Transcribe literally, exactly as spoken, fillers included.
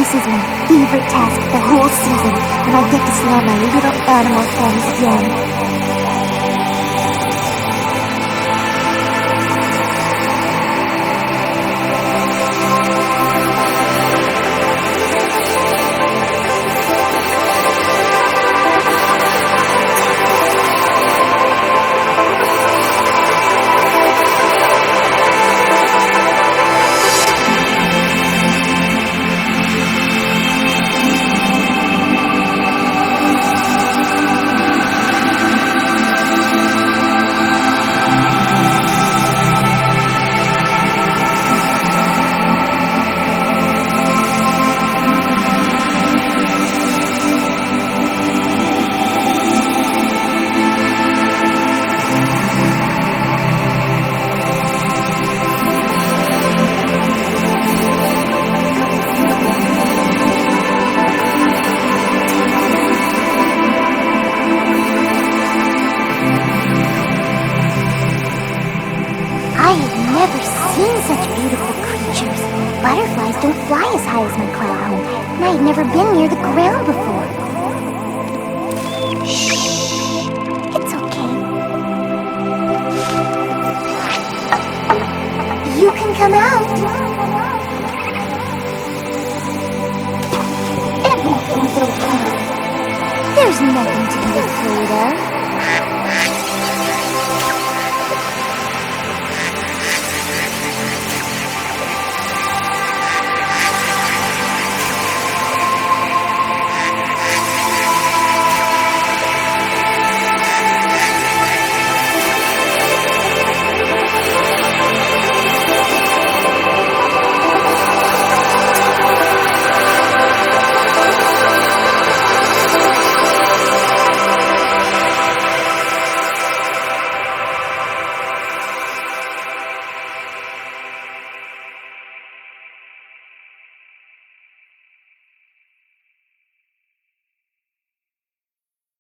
This is my favorite task the whole season, and I get to see all my little animal friends again. I have never seen such beautiful creatures. Butterflies don't fly as high as my cloud home, and I had never been near the ground before. Shh! It's okay. You can come out. Everything's okay. There's nothing to be afraid of.